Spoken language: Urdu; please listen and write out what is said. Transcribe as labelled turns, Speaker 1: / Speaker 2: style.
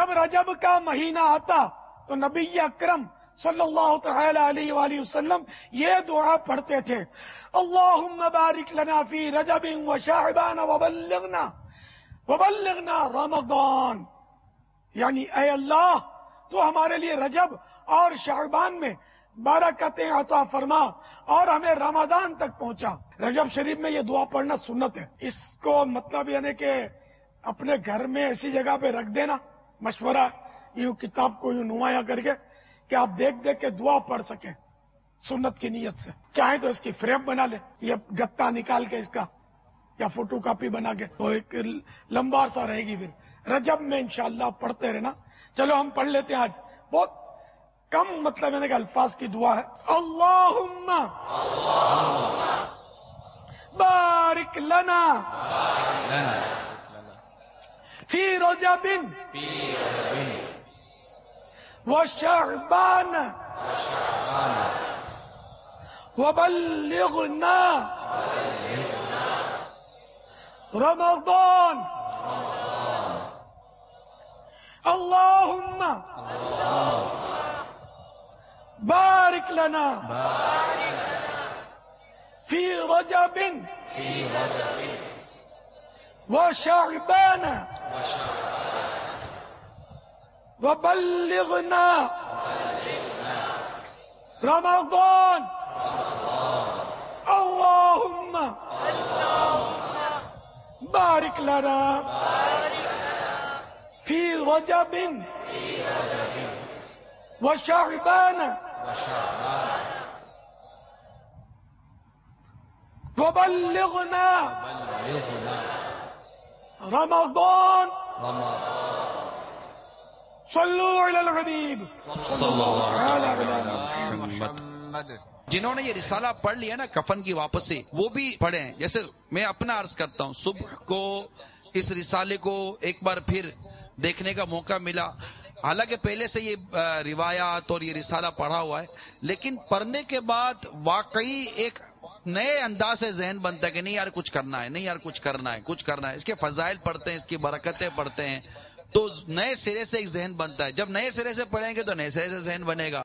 Speaker 1: جب رجب کا مہینہ آتا تو نبی اکرم صلی اللہ تعالی علیہ وآلہ وسلم یہ دعا پڑھتے تھے، اللہم بارک لنا فی رجب و شعبان وبلغنا رمضان، یعنی اے اللہ تو ہمارے لیے رجب اور شعبان میں برکتیں عطا فرما اور ہمیں رمضان تک پہنچا۔ رجب شریف میں یہ دعا پڑھنا سنت ہے، اس کو مطلب یعنی کہ اپنے گھر میں ایسی جگہ پہ رکھ دینا، مشورہ یوں کتاب کو یوں نمایاں کر کے کہ آپ دیکھ دیکھ کے دعا پڑھ سکیں سنت کی نیت سے۔ چاہیں تو اس کی فریم بنا لیں، یہ گتا نکال کے اس کا یا فوٹو کاپی بنا کے تو ایک لمبا سا رہے گی، پھر رجب میں انشاءاللہ پڑھتے رہنا۔ چلو ہم پڑھ لیتے ہیں، آج بہت کم مطلب یعنی کہ الفاظ کی دعا ہے۔ اللہم بارک لنا فی رجب وشعبان وبلغنا رمضان، اللہم بارک لنا فی رجب وشعبان وبلغنا رمضان، اللہم بارک لنا فی رجب وشعبان وبلغنا رمضان، صلو علی الحبیب صلی اللہ علیہ
Speaker 2: محمد۔
Speaker 3: جنہوں نے یہ رسالہ پڑھ لیا نا کفن کی واپسی، وہ بھی پڑھیں۔ جیسے میں اپنا عرض کرتا ہوں، صبح کو اس رسالے کو ایک بار پھر دیکھنے کا موقع ملا، حالانکہ پہلے سے یہ روایات اور یہ رسالہ پڑھا ہوا ہے، لیکن پڑھنے کے بعد واقعی ایک نئے انداز سے ذہن بنتا ہے کہ نہیں یار کچھ کرنا ہے، نہیں یار کچھ کرنا ہے، کچھ کرنا ہے۔ اس کے فضائل پڑھتے ہیں، اس کی برکتیں پڑھتے ہیں تو نئے سرے سے ایک ذہن بنتا ہے۔ جب نئے سرے سے پڑھیں گے تو نئے سرے سے ذہن بنے گا۔